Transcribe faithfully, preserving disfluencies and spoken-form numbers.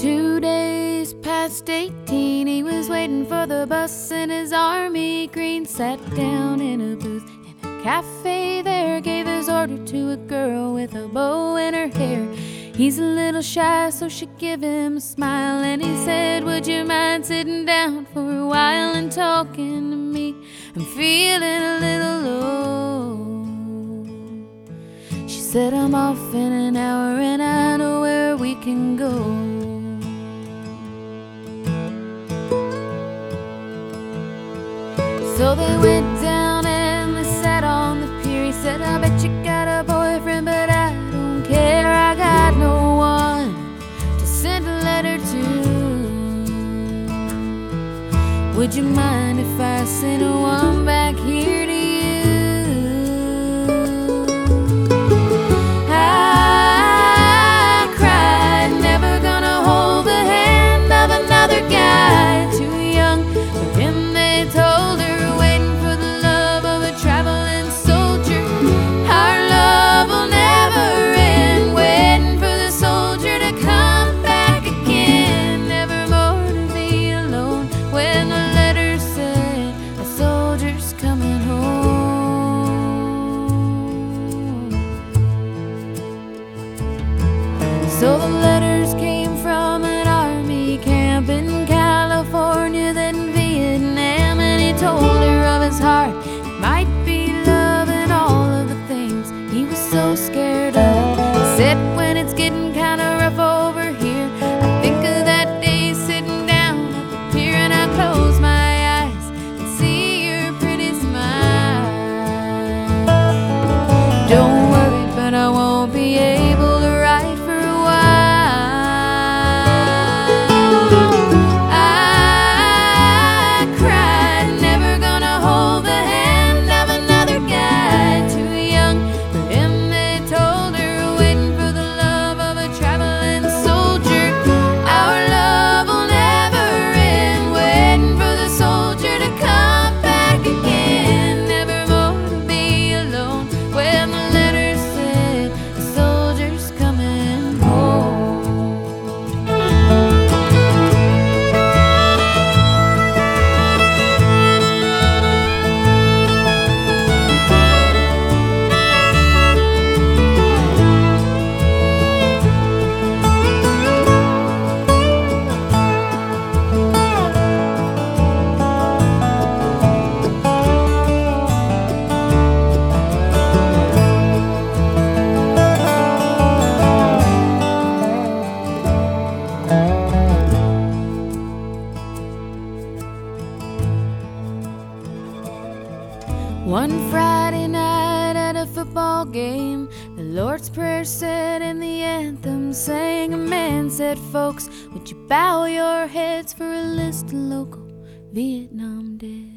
Two days past eighteen, he was waiting for the bus in his army green. Sat down in a booth in a cafe there, gave his order to a girl with a bow in her hair. He's a little shy, so she gave him a smile, and he said, would you mind sitting down for a while and talking to me? I'm feeling a little low. She said, I'm off in an hour and I know where we can go. So they went down and they sat on the pier. He said, I bet you got a boyfriend, but I don't care. I got no one to send a letter to. Would you mind if I sent one back here to you? I cried, never gonna hold the hand of another guy. Too young for him, they told her. So the letters came from an army camp in California, then Vietnam, and he told her of his heart. It might be love and all of the things he was so scared of. He said, when it's getting kinda rough over here, I think of that day sitting down at the pier, and I close my eyes and see your pretty smile. Don't worry, but I won't be able to write for one Friday night at a football game. The Lord's Prayer said and the anthem sang. A man said, folks, would you bow your heads for a list of local Vietnam dead?